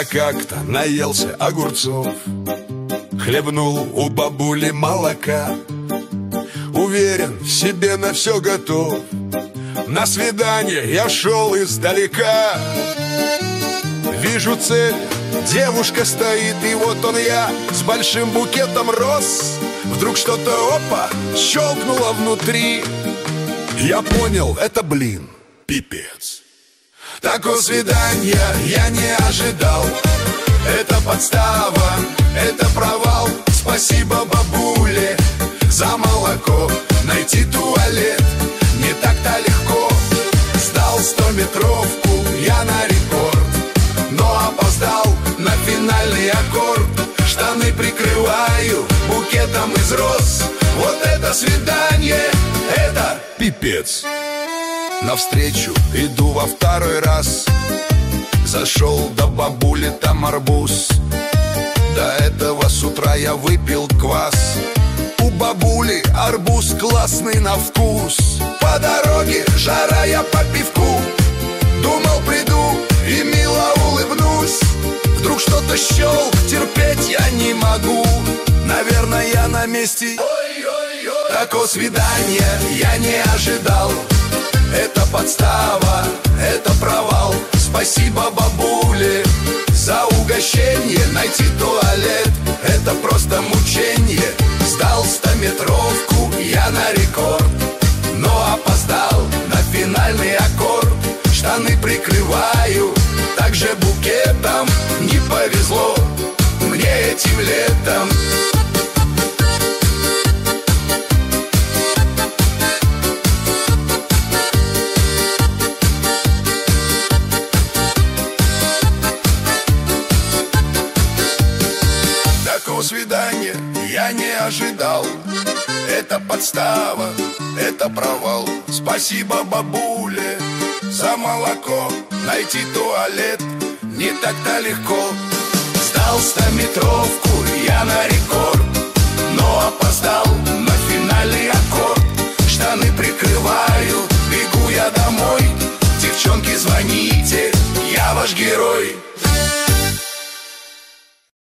как-то наелся огурцов, хлебнул у бабули молока. Уверен, в себе на все готов. На свидание я шел издалека. Вижу цель, девушка стоит, и вот он я с большим букетом роз. Вдруг что-то, опа, щелкнуло внутри. Я понял, это, блин, пипец. Такого свидания я не ожидал. Это подстава, это провал. Спасибо бабуле за молоко. Найти туалет не так-то легко. Сдал 100-метровку я на рекорд, но опоздал на финальный аккорд. Штаны прикрываю букетом из роз. Вот это свидание, это пипец. Навстречу иду во второй раз. Зашел до бабули, там арбуз. До этого с утра я выпил квас. У бабули арбуз классный на вкус. По дороге жара, я по пивку. Думал, приду и мило улыбнусь. Вдруг что-то щелк, терпеть я не могу. Наверное, я на месте. Такого свидания я не ожидал. Это подстава, это провал. Спасибо бабуле за угощение. Найти туалет — это просто мучение. Сдал 100-метровку я на рекорд, но опоздал на финальный аккорд. Штаны прикрываю также букетом. Не повезло мне этим летом. Такого свидания я не ожидал. Это подстава, это провал. Спасибо бабуле за молоко. Найти туалет не так-то легко. Сдал 100-метровку я на рекорд, но опоздал